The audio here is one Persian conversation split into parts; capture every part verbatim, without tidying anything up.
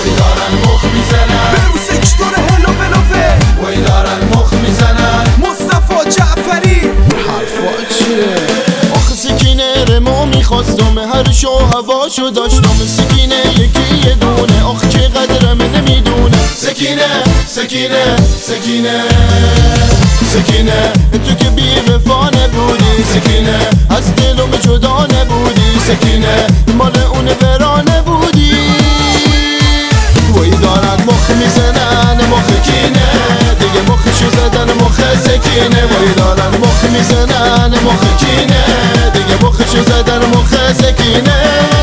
وی دارن مخ میزنن به رو سکتور هلو بلوه وی دارن مخ میزنن مصطفی جعفری حرفا چیه؟ آخه سکینه رمو میخواستم هر شو هواشو داشتم سکینه یکی یه دونه آخه چقدرم نمیدونه سکینه سکینه سکینه سکینه تو که بی وفا نبودی سکینه از دلم جدا نبودی سکینه مال اون ورانه بودی وی دارن مخ میزنن مخ کینه دیگه مخشو زدن مخ سکینه وی دارن مخ میزنن مخ کینه دیگه مخشو زدن مخ سکینه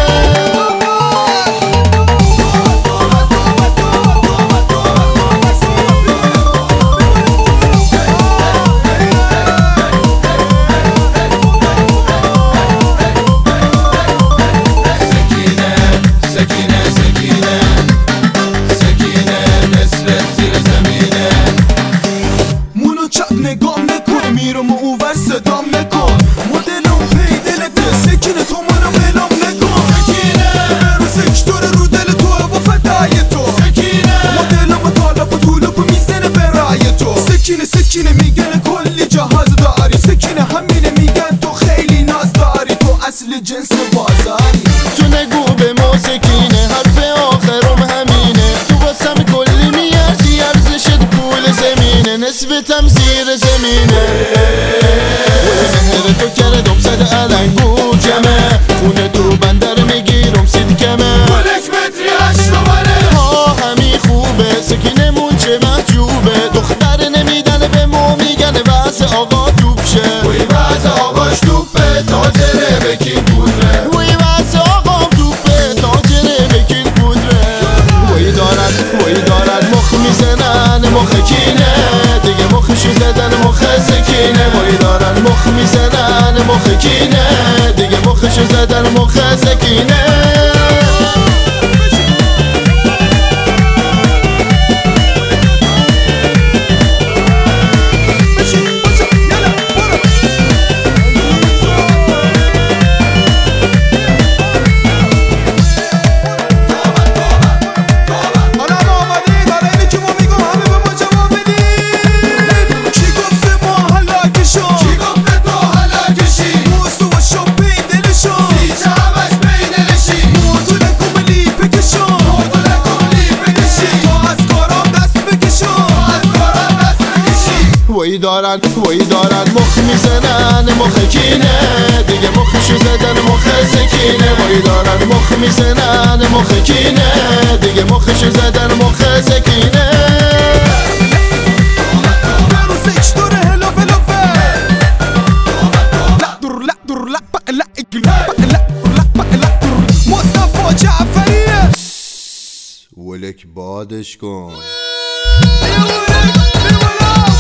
نگام نکن میرم و اوور صدام نکن مدلم پی دلته سکینه تو منو بلام نکن سکینه رو سکتور رو دل تو و فدای تو سکینه مدلم طالب و طولب و میزنه برای تو سکینه سکینه میگن کلی جهاز داری سکینه همینه میگن تو خیلی ناز داری تو اصل جنس بازاری تو نگو به ما سکینه حرف آخرم همینه تو واسم کلی میارزی ارزشت پول زمینه نصفتم زیر زمینه مهر تو کردم صد علنگو جمه خونه تو بندر میگیرم سید کمه گلک متری هشت بره ها همی خوبه سکینه مون چه محجوبه دختر نمیدن به ما میگن واسه آقا توپ شه وی واسه آقاش توپه تاجره بکین پودره وی واسه آقا توپه تاجره بکین پودره وی دارد وی دارد مخ میزنن مخ کینه دیگه مخشو زدن مخ سکینه وی دارن مخ میزنن مخ کینه دیگه مخشو زدن مخ سکینه وی دارن وی دارن مخ میزنن مخ کینه دیگه مخشو زدن مخ سکینه وی دارن مخ میزنن مخ کینه دیگه مخشو زدن مخ سکینه رو سکتور هلو بلوه لا دور لا دور لا بق لا اجل بق لا دور لا بق لا دور مصطفی جعفری ولک بادش کن بیا ولک بیا